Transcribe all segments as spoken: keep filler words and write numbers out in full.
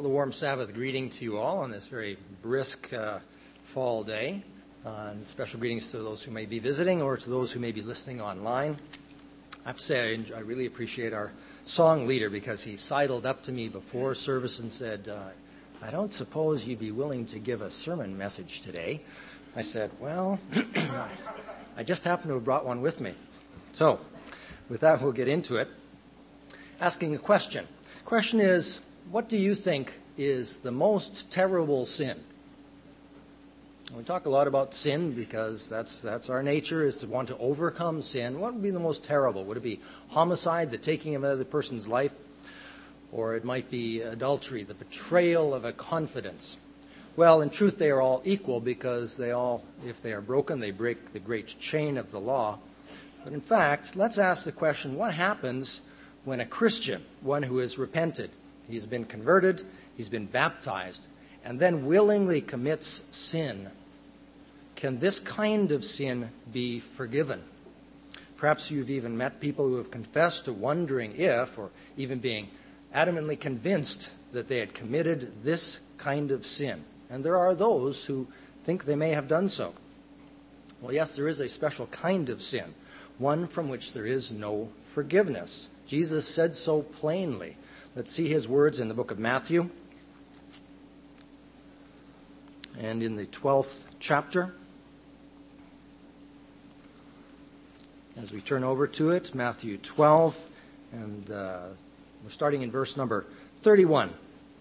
Well, a warm Sabbath greeting to you all on this very brisk uh, fall day. Uh, and special greetings to those who may be visiting or to those who may be listening online. I have to say I, enjoy, I really appreciate our song leader because he sidled up to me before service and said, uh, I don't suppose you'd be willing to give a sermon message today. I said, well, I just happen to have brought one with me. So, with that, we'll get into it. Asking a question. The question is, what do you think is the most terrible sin? We talk a lot about sin because that's that's our nature, is to want to overcome sin. What would be the most terrible? Would it be homicide, the taking of another person's life? Or it might be adultery, the betrayal of a confidence. Well, in truth, they are all equal because they all, if they are broken, they break the great chain of the law. But in fact, let's ask the question, what happens when a Christian, one who has repented, he's been converted, he's been baptized, and then willingly commits sin? Can this kind of sin be forgiven? Perhaps you've even met people who have confessed to wondering if, or even being adamantly convinced that they had committed this kind of sin. And there are those who think they may have done so. Well, yes, there is a special kind of sin, one from which there is no forgiveness. Jesus said so plainly. Let's see his words in the book of Matthew. And in the twelfth chapter, as we turn over to it, Matthew twelve, and uh, we're starting in verse number thirty-one.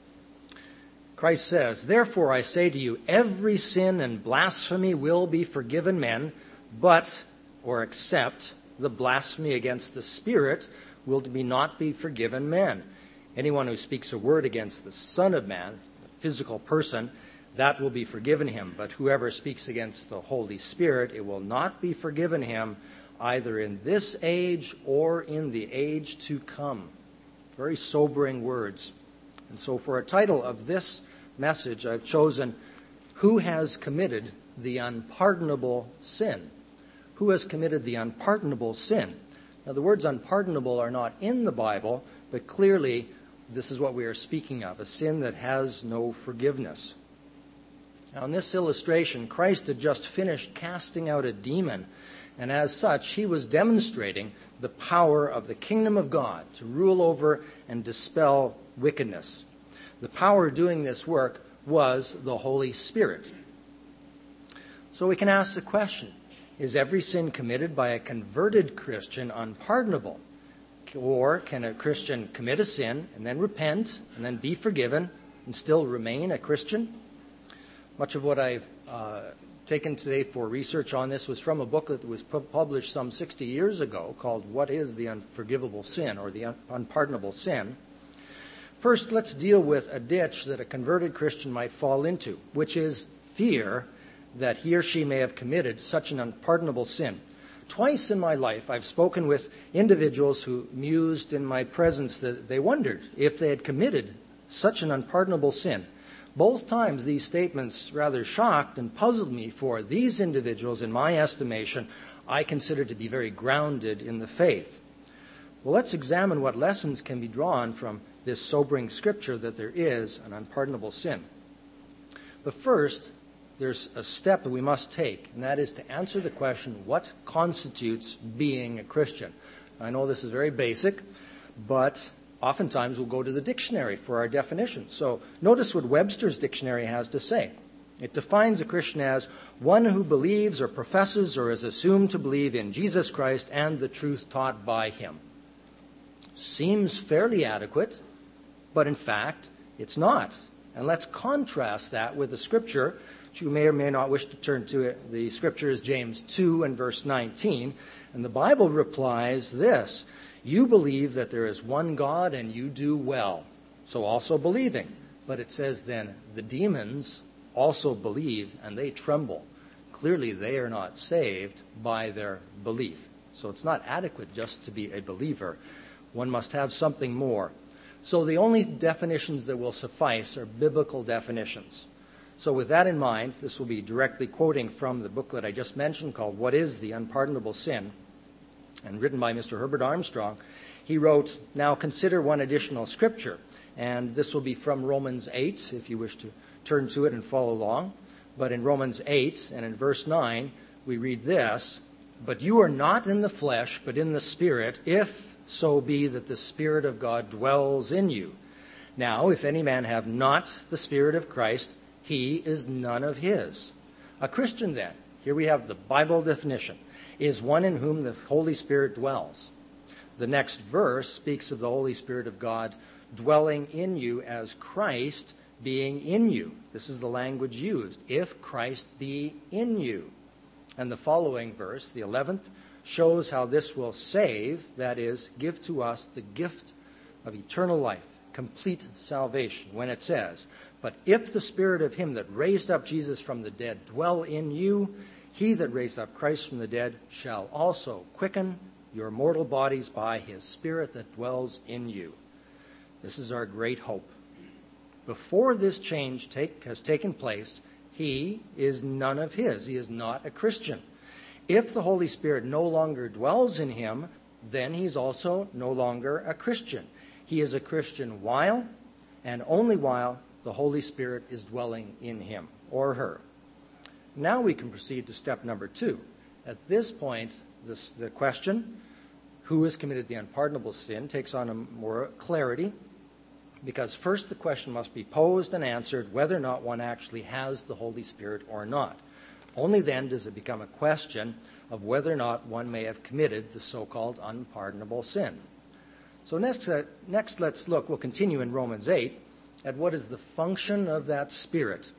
Christ says, "Therefore I say to you, every sin and blasphemy will be forgiven men, but, or except, the blasphemy against the Spirit will be not be forgiven men. Anyone who speaks a word against the Son of Man, a physical person, that will be forgiven him. But whoever speaks against the Holy Spirit, it will not be forgiven him, either in this age or in the age to come." Very sobering words. And so for a title of this message, I've chosen, Who Has Committed the Unpardonable Sin? Who has committed the unpardonable sin? Now, the words unpardonable are not in the Bible, but clearly this is what we are speaking of, a sin that has no forgiveness. Now, in this illustration, Christ had just finished casting out a demon, and as such, he was demonstrating the power of the kingdom of God to rule over and dispel wickedness. The power doing this work was the Holy Spirit. So we can ask the question, is every sin committed by a converted Christian unpardonable? Or can a Christian commit a sin and then repent and then be forgiven and still remain a Christian? Much of what I've uh, taken today for research on this was from a booklet that was pu- published some sixty years ago called What is the Unforgivable Sin, or the un- Unpardonable Sin? First, let's deal with a ditch that a converted Christian might fall into, which is fear that he or she may have committed such an unpardonable sin. Twice in my life, I've spoken with individuals who mused in my presence that they wondered if they had committed such an unpardonable sin. Both times, these statements rather shocked and puzzled me, for these individuals, in my estimation, I consider to be very grounded in the faith. Well, let's examine what lessons can be drawn from this sobering scripture that there is an unpardonable sin. But first, there's a step that we must take, and that is to answer the question, what constitutes being a Christian? I know this is very basic, but oftentimes we'll go to the dictionary for our definition. So notice what Webster's dictionary has to say. It defines a Christian as one who believes or professes or is assumed to believe in Jesus Christ and the truth taught by him. Seems fairly adequate, but in fact, it's not. And let's contrast that with the scripture, which you may or may not wish to turn to. It. The scripture is James two and verse nineteen. And the Bible replies this, "You believe that there is one God and you do well, so also believing." But it says then, the demons also believe and they tremble. Clearly they are not saved by their belief. So it's not adequate just to be a believer. One must have something more. So the only definitions that will suffice are biblical definitions. So with that in mind, this will be directly quoting from the booklet I just mentioned called What is the Unpardonable Sin? And written by Mister Herbert Armstrong. He wrote, "Now consider one additional scripture. And this will be from Romans eight, if you wish to turn to it and follow along. But in Romans eight and in verse nine, we read this, "But you are not in the flesh, but in the Spirit, if so be that the Spirit of God dwells in you. Now, if any man have not the Spirit of Christ, he is none of his." A Christian, then, here we have the Bible definition, is one in whom the Holy Spirit dwells. The next verse speaks of the Holy Spirit of God dwelling in you as Christ being in you. This is the language used, if Christ be in you. And the following verse, the eleventh, shows how this will save, that is, give to us the gift of eternal life, complete salvation, when it says, "But if the Spirit of him that raised up Jesus from the dead dwell in you, he that raised up Christ from the dead shall also quicken your mortal bodies by his Spirit that dwells in you." This is our great hope. Before this change take, has taken place, he is none of his. He is not a Christian. If the Holy Spirit no longer dwells in him, then he's also no longer a Christian. He is a Christian while, and only while, the Holy Spirit is dwelling in him or her. Now we can proceed to step number two. At this point, this, the question, who has committed the unpardonable sin, takes on a more clarity, because first the question must be posed and answered whether or not one actually has the Holy Spirit or not. Only then does it become a question of whether or not one may have committed the so-called unpardonable sin. So next, uh, next let's look, we'll continue in Romans eight, at what is the function of that Spirit.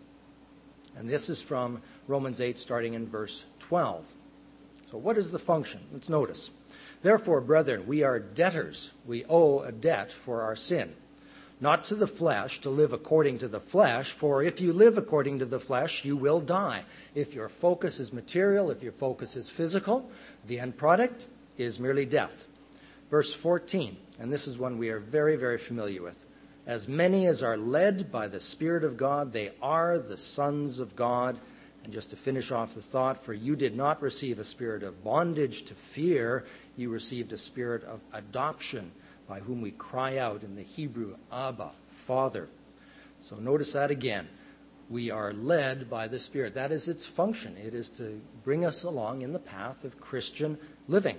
And this is from Romans eight, starting in verse twelve. So what is the function? Let's notice. "Therefore, brethren, we are debtors. We owe a debt for our sin. Not to the flesh, to live according to the flesh, for if you live according to the flesh, you will die." If your focus is material, if your focus is physical, the end product is merely death. Verse fourteen, and this is one we are very, very familiar with. "As many as are led by the Spirit of God, they are the sons of God." And just to finish off the thought, "For you did not receive a spirit of bondage to fear, you received a spirit of adoption, by whom we cry out in the Hebrew, Abba, Father." So notice that again. We are led by the Spirit. That is its function. It is to bring us along in the path of Christian living.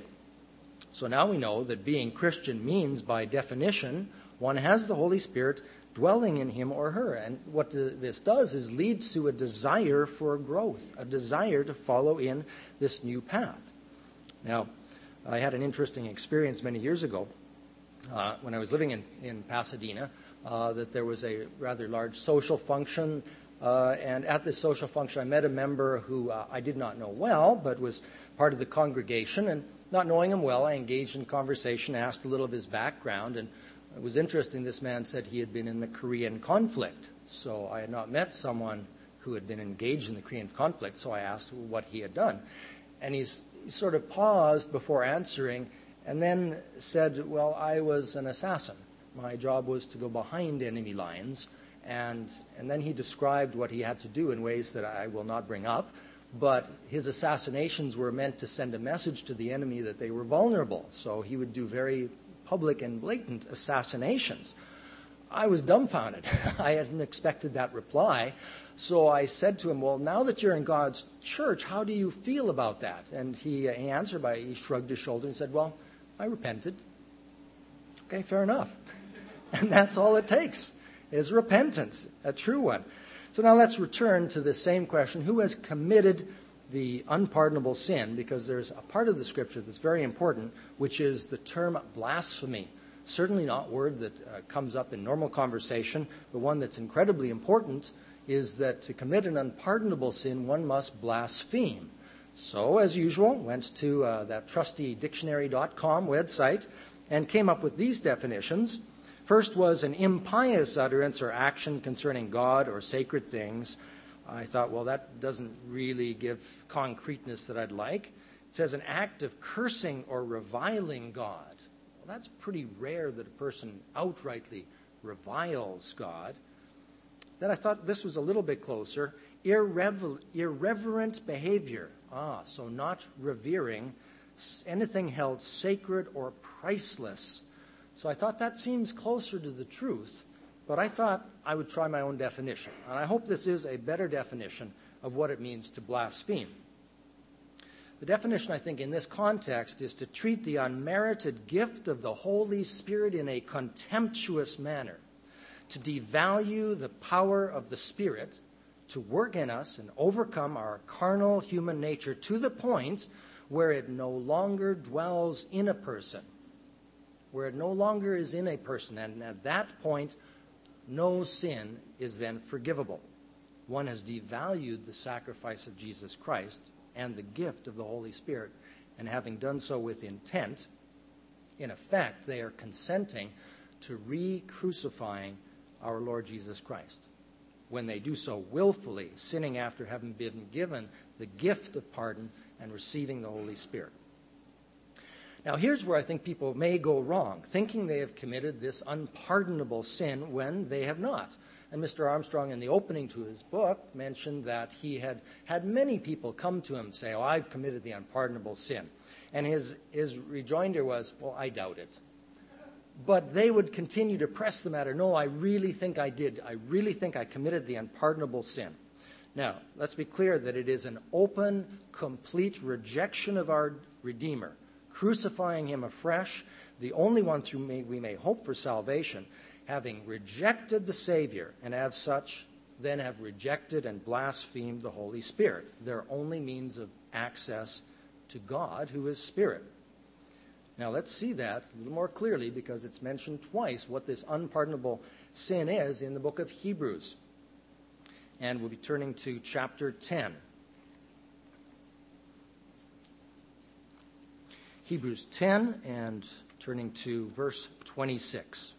So now we know that being Christian means, by definition, one has the Holy Spirit dwelling in him or her. And what this does is leads to a desire for growth, a desire to follow in this new path. Now, I had an interesting experience many years ago. Uh, when I was living in, in Pasadena, uh, that there was a rather large social function. Uh, and at this social function, I met a member who uh, I did not know well, but was part of the congregation. And not knowing him well, I engaged in conversation, asked a little of his background. And it was interesting. This man said he had been in the Korean conflict. So I had not met someone who had been engaged in the Korean conflict. So I asked what he had done. And he's, he sort of paused before answering, and then said, "Well, I was an assassin. My job was to go behind enemy lines." And, and then he described what he had to do in ways that I will not bring up. But his assassinations were meant to send a message to the enemy that they were vulnerable. So he would do very public and blatant assassinations. I was dumbfounded. I hadn't expected that reply. So I said to him, "Well, now that you're in God's church, how do you feel about that?" And he, he answered by, he shrugged his shoulder and said, "Well, I repented." Okay, fair enough. And that's all it takes, is repentance, a true one. So now let's return to the same question. Who has committed the unpardonable sin? Because there's a part of the Scripture that's very important, which is the term blasphemy. Certainly not a word that uh, comes up in normal conversation, but one that's incredibly important is that to commit an unpardonable sin, one must blaspheme. So, as usual, went to uh, that trusty dictionary dot com website and came up with these definitions. First was an impious utterance or action concerning God or sacred things. I thought, well, that doesn't really give concreteness that I'd like. It says an act of cursing or reviling God. Well, that's pretty rare that a person outrightly reviles God. Then I thought this was a little bit closer. Irrever- irreverent behavior. Ah, so not revering anything held sacred or priceless. So I thought that seems closer to the truth. But I thought I would try my own definition, and I hope this is a better definition of what it means to blaspheme. The definition, I think, in this context is to treat the unmerited gift of the Holy Spirit in a contemptuous manner, to devalue the power of the Spirit to work in us and overcome our carnal human nature to the point where it no longer dwells in a person, where it no longer is in a person, and at that point, no sin is then forgivable. One has devalued the sacrifice of Jesus Christ and the gift of the Holy Spirit, and having done so with intent, in effect, they are consenting to re-crucifying our Lord Jesus Christ. When they do so willfully, sinning after having been given the gift of pardon and receiving the Holy Spirit. Now, here's where I think people may go wrong, thinking they have committed this unpardonable sin when they have not. And Mister Armstrong, in the opening to his book, mentioned that he had had many people come to him and say, oh, I've committed the unpardonable sin. And his, his rejoinder was, well, I doubt it. But they would continue to press the matter. No, I really think I did. I really think I committed the unpardonable sin. Now, let's be clear that it is an open, complete rejection of our Redeemer, crucifying him afresh, the only one through whom we may hope for salvation, having rejected the Savior, and as such, then have rejected and blasphemed the Holy Spirit, their only means of access to God, who is Spirit. Now, let's see that a little more clearly, because it's mentioned twice what this unpardonable sin is in the book of Hebrews. And we'll be turning to chapter ten. Hebrews ten, and turning to verse twenty-six.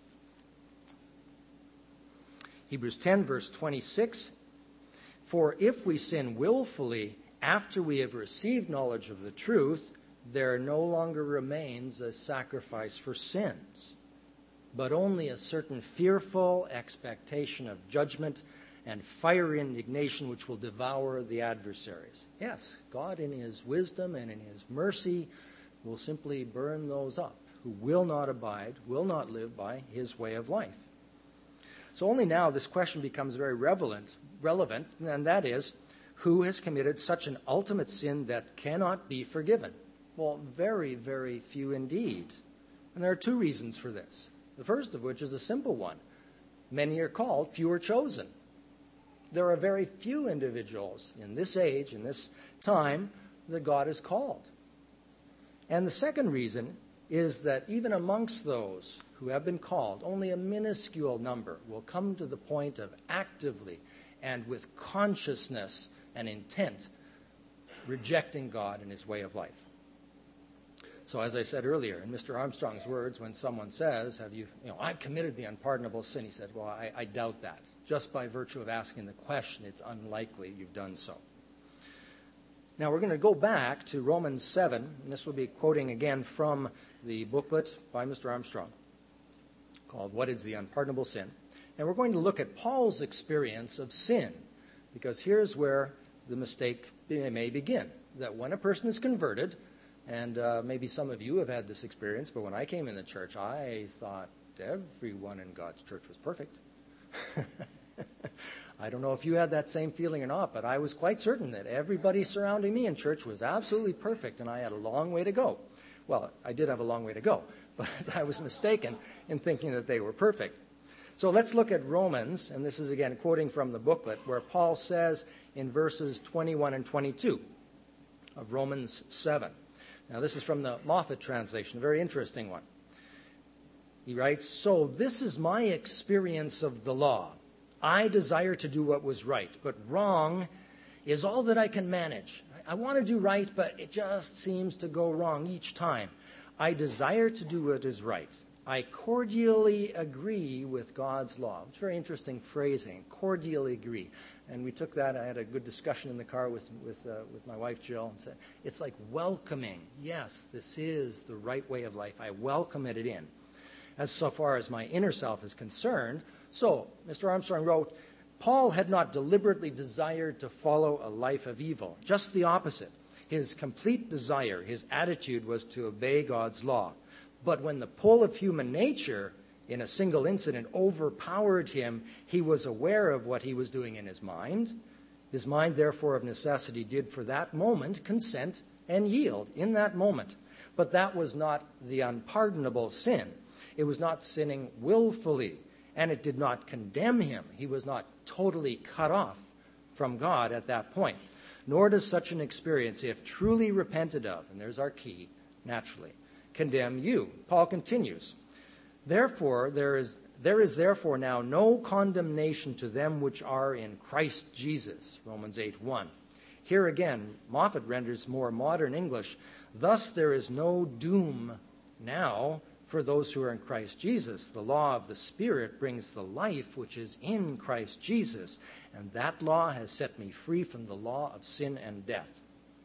Hebrews ten, verse twenty-six. For if we sin willfully after we have received knowledge of the truth, there no longer remains a sacrifice for sins, but only a certain fearful expectation of judgment and fiery indignation which will devour the adversaries. Yes, God in his wisdom and in his mercy will simply burn those up who will not abide, will not live by his way of life. So only now this question becomes very relevant, relevant, and that is, who has committed such an ultimate sin that cannot be forgiven? Well, very, very few indeed. And there are two reasons for this. The first of which is a simple one. Many are called, few are chosen. There are very few individuals in this age, in this time, that God has called. And the second reason is that even amongst those who have been called, only a minuscule number will come to the point of actively and with consciousness and intent rejecting God and his way of life. So as I said earlier, in Mister Armstrong's words, when someone says, have you, you know, I've committed the unpardonable sin, he said, well, I, I doubt that. Just by virtue of asking the question, it's unlikely you've done so. Now we're going to go back to Romans seven, and this will be quoting again from the booklet by Mister Armstrong called What is the Unpardonable Sin? And we're going to look at Paul's experience of sin, because here's where the mistake may begin. That when a person is converted, and uh, maybe some of you have had this experience, but when I came in the church, I thought everyone in God's church was perfect. I don't know if you had that same feeling or not, but I was quite certain that everybody surrounding me in church was absolutely perfect, and I had a long way to go. Well, I did have a long way to go, but I was mistaken in thinking that they were perfect. So let's look at Romans, and this is again quoting from the booklet, where Paul says in verses twenty-one and twenty-two of Romans seven. Now this is from the Moffat translation, a very interesting one. He writes, so this is my experience of the law. I desire to do what was right, but wrong is all that I can manage. I want to do right, but it just seems to go wrong each time. I desire to do what is right. I cordially agree with God's law. It's very interesting phrasing, cordially agree. And we took that, I had a good discussion in the car with with uh, with my wife Jill, and said, it's like welcoming. Yes, this is the right way of life. I welcome it in. As so far as my inner self is concerned, so Mister Armstrong wrote, Paul had not deliberately desired to follow a life of evil. Just the opposite. His complete desire, his attitude was to obey God's law. But when the pull of human nature in a single incident overpowered him, he was aware of what he was doing in his mind. His mind, therefore, of necessity did for that moment consent and yield in that moment. But that was not the unpardonable sin. It was not sinning willfully, and it did not condemn him. He was not totally cut off from God at that point. Nor does such an experience, if truly repented of, and there's our key, naturally, condemn you. Paul continues, Therefore, there is there is therefore now no condemnation to them which are in Christ Jesus. Romans eight one. Here again, Moffat renders more modern English, thus there is no doom now for those who are in Christ Jesus. The law of the Spirit brings the life which is in Christ Jesus, and that law has set me free from the law of sin and death.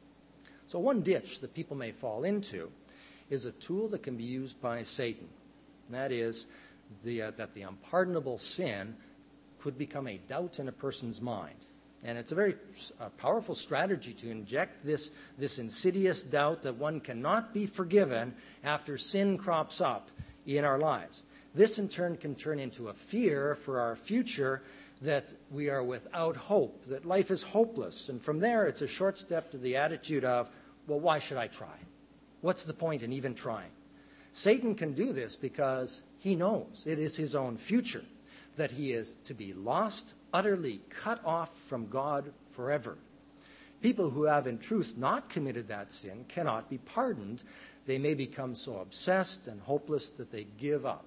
So one ditch that people may fall into is a tool that can be used by Satan. And that is the, uh, that the unpardonable sin could become a doubt in a person's mind. And it's a very uh, powerful strategy to inject this, this insidious doubt that one cannot be forgiven after sin crops up in our lives. This in turn can turn into a fear for our future, that we are without hope, that life is hopeless. And from there, it's a short step to the attitude of, well, why should I try? What's the point in even trying? Satan can do this because he knows it is his own future, that he is to be lost, utterly cut off from God forever. People who have in truth not committed that sin cannot be pardoned. They may become so obsessed and hopeless that they give up.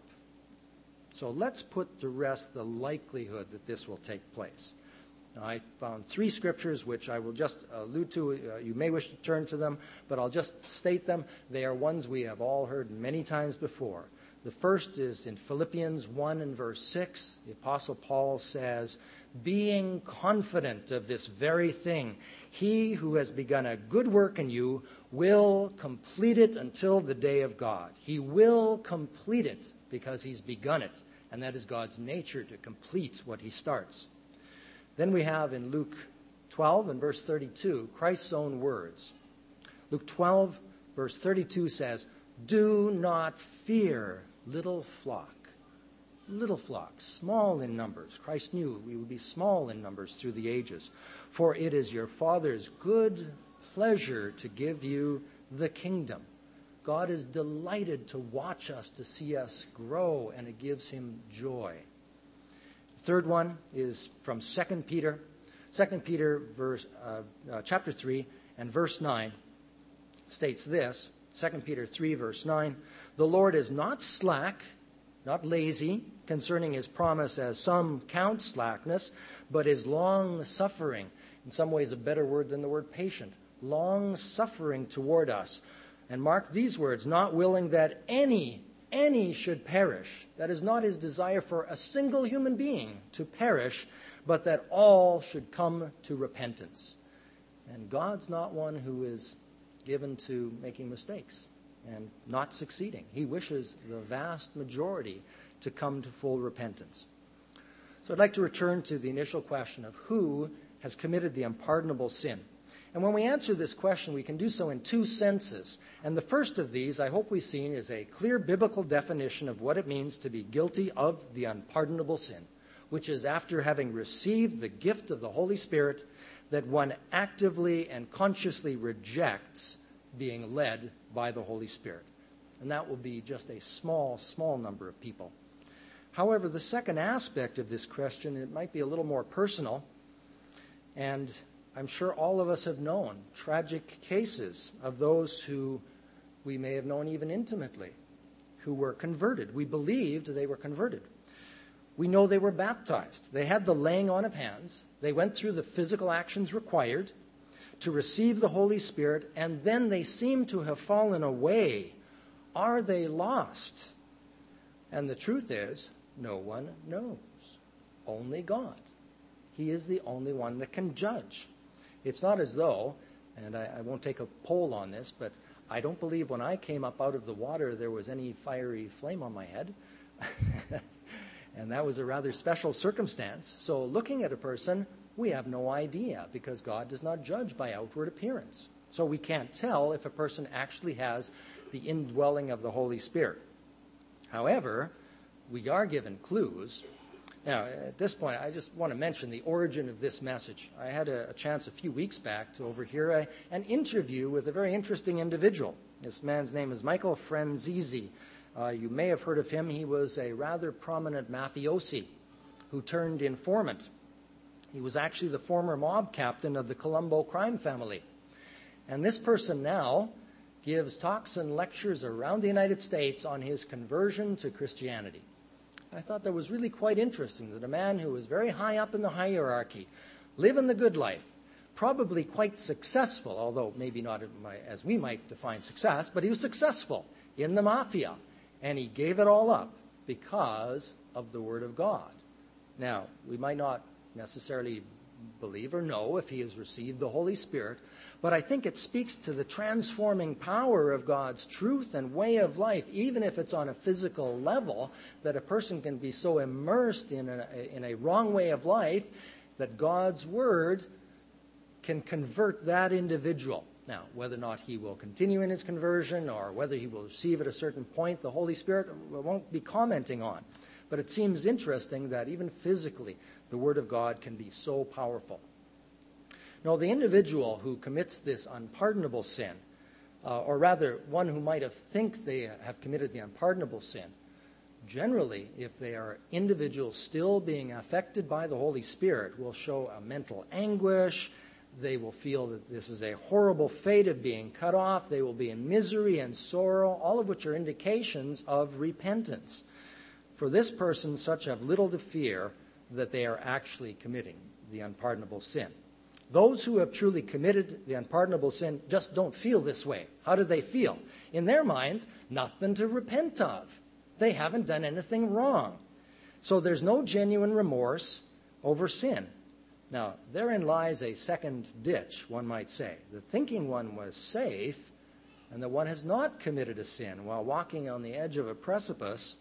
So let's put to rest the likelihood that this will take place. Now, I found three scriptures which I will just allude to. Uh, you may wish to turn to them, but I'll just state them. They are ones we have all heard many times before. The first is in Philippians one and verse six. The Apostle Paul says, being confident of this very thing, he who has begun a good work in you will complete it until the day of God. He will complete it because he's begun it. And that is God's nature, to complete what he starts. Then we have in Luke twelve and verse thirty-two, Christ's own words. Luke twelve, verse thirty-two says, do not fear, little flock. Little flock, small in numbers. Christ knew we would be small in numbers through the ages. For it is your Father's good pleasure to give you the kingdom. God is delighted to watch us, to see us grow, and it gives him joy. The third one is from Second Peter. Second Peter verse, uh, uh, chapter three and verse nine states this. Second Peter three, verse nine. The Lord is not slack, not lazy, concerning his promise, as some count slackness, but is long-suffering. In some ways a better word than the word patient. Long-suffering toward us. And mark these words, not willing that any, any should perish. That is not his desire for a single human being to perish, but that all should come to repentance. And God's not one who is given to making mistakes and not succeeding. He wishes the vast majority to come to full repentance. So I'd like to return to the initial question of who has committed the unpardonable sin. And when we answer this question, we can do so in two senses. And the first of these, I hope we've seen, is a clear biblical definition of what it means to be guilty of the unpardonable sin, which is after having received the gift of the Holy Spirit, that one actively and consciously rejects being led by the Holy Spirit. And that will be just a small, small number of people. However, the second aspect of this question, it might be a little more personal, and I'm sure all of us have known tragic cases of those who we may have known even intimately, who were converted. We believed they were converted. We know they were baptized. They had the laying on of hands. They went through the physical actions required to receive the Holy Spirit, and then they seem to have fallen away. Are they lost? And the truth is, no one knows. Only God. He is the only one that can judge. It's not as though, and I, I won't take a poll on this, but I don't believe when I came up out of the water there was any fiery flame on my head. And that was a rather special circumstance. So looking at a person, we have no idea, because God does not judge by outward appearance. So we can't tell if a person actually has the indwelling of the Holy Spirit. However, we are given clues. Now, at this point, I just want to mention the origin of this message. I had a, a chance a few weeks back to overhear a, an interview with a very interesting individual. This man's name is Michael Franzese. Uh, you may have heard of him. He was a rather prominent mafiosi who turned informant. He was actually the former mob captain of the Colombo crime family. And this person now gives talks and lectures around the United States on his conversion to Christianity. I thought that was really quite interesting, that a man who was very high up in the hierarchy, living the good life, probably quite successful, although maybe not as we might define success, but he was successful in the mafia, and he gave it all up because of the Word of God. Now, we might not necessarily believe or know if he has received the Holy Spirit, but I think it speaks to the transforming power of God's truth and way of life, even if it's on a physical level, that a person can be so immersed in a, in a wrong way of life that God's Word can convert that individual. Now, whether or not he will continue in his conversion or whether he will receive at a certain point, the Holy Spirit won't be commenting on. But it seems interesting that even physically, the Word of God can be so powerful. Now, the individual who commits this unpardonable sin, uh, or rather one who might have think they have committed the unpardonable sin, generally, if they are individuals still being affected by the Holy Spirit, will show a mental anguish. They will feel that this is a horrible fate of being cut off. They will be in misery and sorrow, all of which are indications of repentance. For this person, such have little to fear that they are actually committing the unpardonable sin. Those who have truly committed the unpardonable sin just don't feel this way. How do they feel? In their minds, nothing to repent of. They haven't done anything wrong. So there's no genuine remorse over sin. Now, therein lies a second ditch, one might say. The thinking one was safe, and that one has not committed a sin while walking on the edge of a precipice.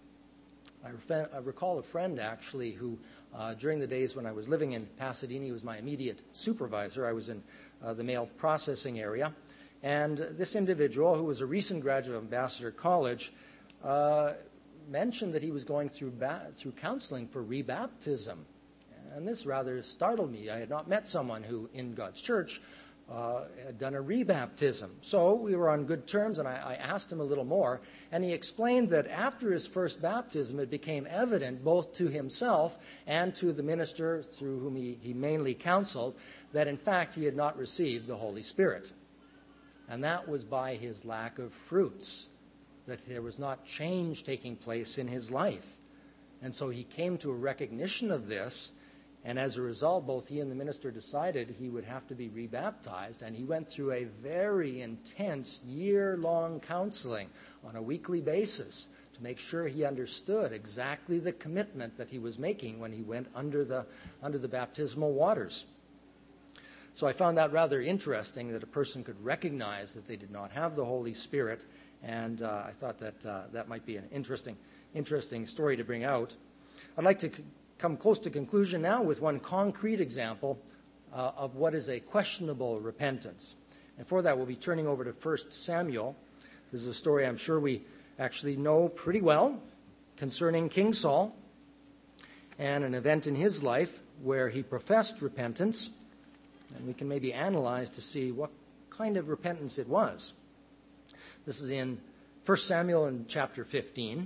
I, ref- I recall a friend, actually, who, uh, during the days when I was living in Pasadena, he was my immediate supervisor. I was in uh, the mail processing area. And this individual, who was a recent graduate of Ambassador College, uh, mentioned that he was going through ba- through counseling for rebaptism. And this rather startled me. I had not met someone who, in God's church, Uh, had done a rebaptism. So we were on good terms, and I, I asked him a little more. And he explained that after his first baptism, it became evident both to himself and to the minister through whom he, he mainly counseled that, in fact, he had not received the Holy Spirit. And that was by his lack of fruits, that there was not change taking place in his life. And so he came to a recognition of this. And as a result, both he and the minister decided he would have to be rebaptized. And he went through a very intense year-long counseling on a weekly basis to make sure he understood exactly the commitment that he was making when he went under the, under the baptismal waters. So I found that rather interesting, that a person could recognize that they did not have the Holy Spirit. And uh, I thought that uh, that might be an interesting, interesting story to bring out. I'd like to come close to conclusion now with one concrete example uh, of what is a questionable repentance. And for that, we'll be turning over to First Samuel. This is a story I'm sure we actually know pretty well concerning King Saul and an event in his life where he professed repentance. And we can maybe analyze to see what kind of repentance it was. This is in First Samuel in chapter fifteen.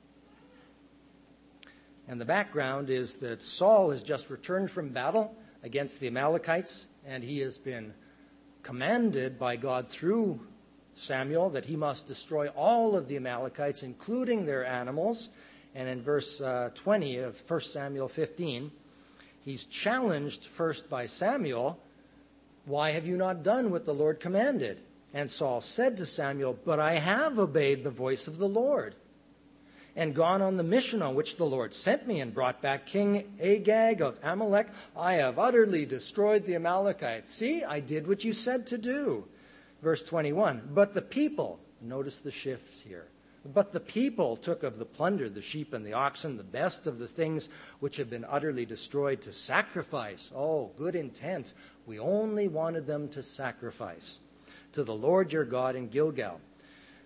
And the background is that Saul has just returned from battle against the Amalekites, and he has been commanded by God through Samuel that he must destroy all of the Amalekites, including their animals. And in verse uh, twenty of First Samuel fifteen, he's challenged first by Samuel, "Why have you not done what the Lord commanded?" And Saul said to Samuel, "But I have obeyed the voice of the Lord, and gone on the mission on which the Lord sent me, and brought back King Agag of Amalek. I have utterly destroyed the Amalekites." See, I did what you said to do. Verse twenty-one, "But the people," notice the shift here, "but the people took of the plunder, the sheep and the oxen, the best of the things which have been utterly destroyed, to sacrifice." Oh, good intent. We only wanted them to sacrifice to the Lord your God in Gilgal.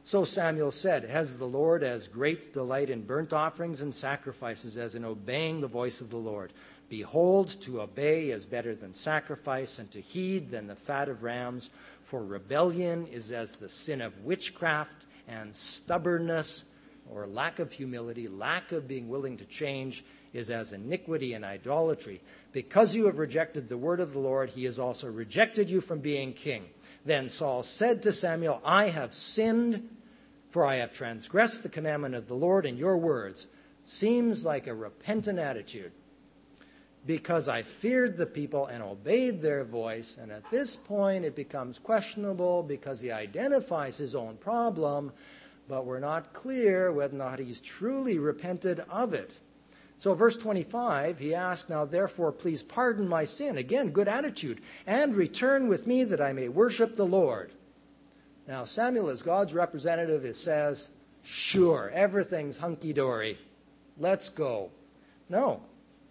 So Samuel said, has the Lord as great delight in burnt offerings and sacrifices as in obeying the voice of the Lord? Behold, to obey is better than sacrifice, and to heed than the fat of rams. For rebellion is as the sin of witchcraft, and stubbornness, or lack of humility, lack of being willing to change, is as iniquity and idolatry. Because you have rejected the word of the Lord, he has also rejected you from being king. Then Saul said to Samuel, I have sinned, for I have transgressed the commandment of the Lord in your words. Seems like a repentant attitude. Because I feared the people and obeyed their voice. And at this point it becomes questionable because he identifies his own problem, but we're not clear whether or not he's truly repented of it. So verse twenty-five, he asks, now therefore please pardon my sin. Again, good attitude. And return with me that I may worship the Lord. Now Samuel, as God's representative, it says, sure, everything's hunky-dory. Let's go. No.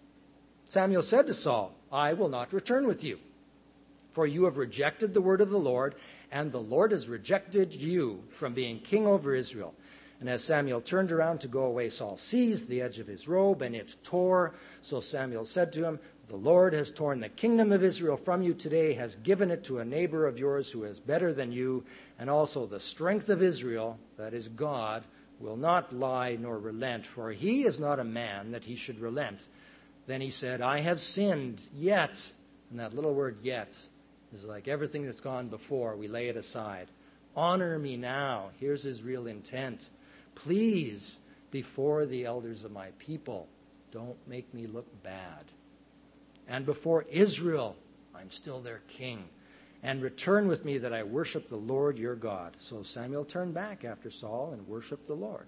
Samuel said to Saul, I will not return with you, for you have rejected the word of the Lord, and the Lord has rejected you from being king over Israel. And as Samuel turned around to go away, Saul seized the edge of his robe, and it tore. So Samuel said to him, the Lord has torn the kingdom of Israel from you today, has given it to a neighbor of yours who is better than you, and also the strength of Israel, that is God, will not lie nor relent, for he is not a man that he should relent. Then he said, I have sinned, yet, and that little word yet is like everything that's gone before, we lay it aside. Honor me now. Here's his real intent. Please, before the elders of my people, don't make me look bad. And before Israel, I'm still their king. And return with me that I worship the Lord your God. So Samuel turned back after Saul and worshiped the Lord.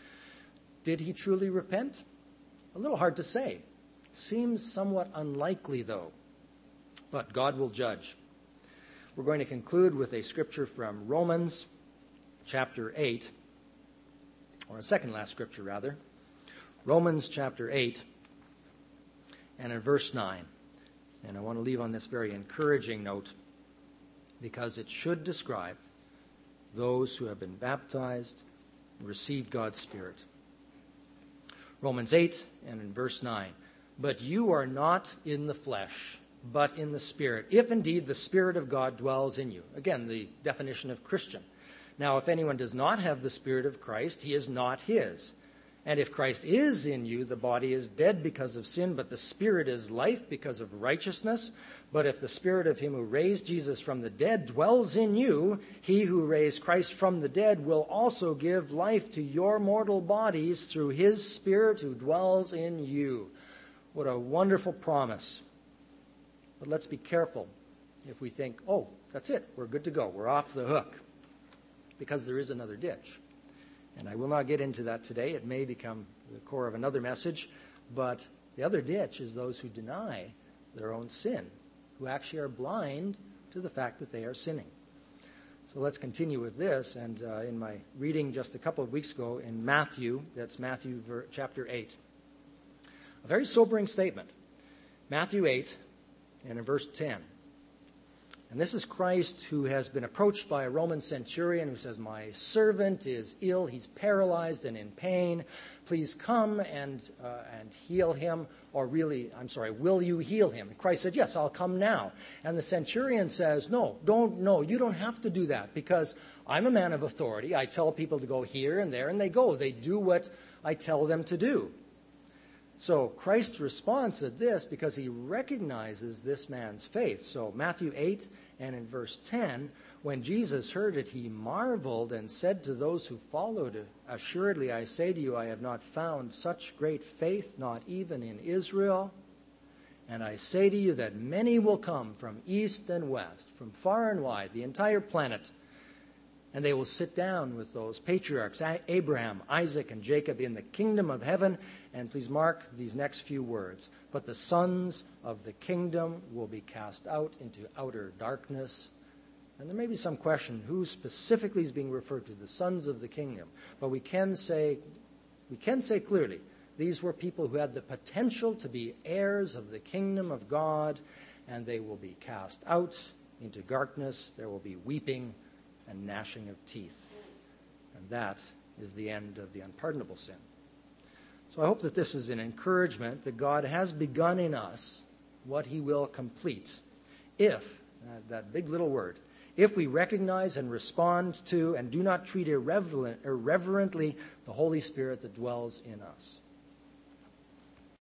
Did he truly repent? A little hard to say. Seems somewhat unlikely, though. But God will judge. We're going to conclude with a scripture from Romans chapter eight, or a second last scripture, rather. Romans chapter eight, and in verse nine. And I want to leave on this very encouraging note, because it should describe those who have been baptized and received God's Spirit. Romans eight, and in verse nine. But you are not in the flesh, but in the Spirit, if indeed the Spirit of God dwells in you. Again, the definition of Christian. Now, if anyone does not have the Spirit of Christ, he is not his. And if Christ is in you, the body is dead because of sin, but the Spirit is life because of righteousness. But if the Spirit of him who raised Jesus from the dead dwells in you, he who raised Christ from the dead will also give life to your mortal bodies through his Spirit who dwells in you. What a wonderful promise. But let's be careful if we think, oh, that's it, we're good to go, we're off the hook. Because there is another ditch. And I will not get into that today. It may become the core of another message. But the other ditch is those who deny their own sin, who actually are blind to the fact that they are sinning. So let's continue with this. And uh, in my reading just a couple of weeks ago in Matthew, that's Matthew ver- chapter eight, a very sobering statement. Matthew eight, and in verse ten. And this is Christ who has been approached by a Roman centurion who says, my servant is ill, he's paralyzed and in pain. Please come and uh, and heal him. Or really, I'm sorry, will you heal him? And Christ said, yes, I'll come now. And the centurion says, no, don't, no, you don't have to do that because I'm a man of authority. I tell people to go here and there and they go. They do what I tell them to do. So Christ responds to this because he recognizes this man's faith. So Matthew eight and in verse ten, when Jesus heard it, he marveled and said to those who followed, assuredly I say to you, I have not found such great faith, not even in Israel. And I say to you that many will come from east and west, from far and wide, the entire planet, and they will sit down with those patriarchs, Abraham, Isaac, and Jacob, in the kingdom of heaven. And please mark these next few words. But the sons of the kingdom will be cast out into outer darkness. And there may be some question who specifically is being referred to, the sons of the kingdom. But we can say, we can say clearly, these were people who had the potential to be heirs of the kingdom of God, and they will be cast out into darkness. There will be weeping and gnashing of teeth. And That is the end of the unpardonable sin. So I hope that this is an encouragement that God has begun in us what he will complete if, that, that big little word, if we recognize and respond to and do not treat irreverent, irreverently the Holy Spirit that dwells in us.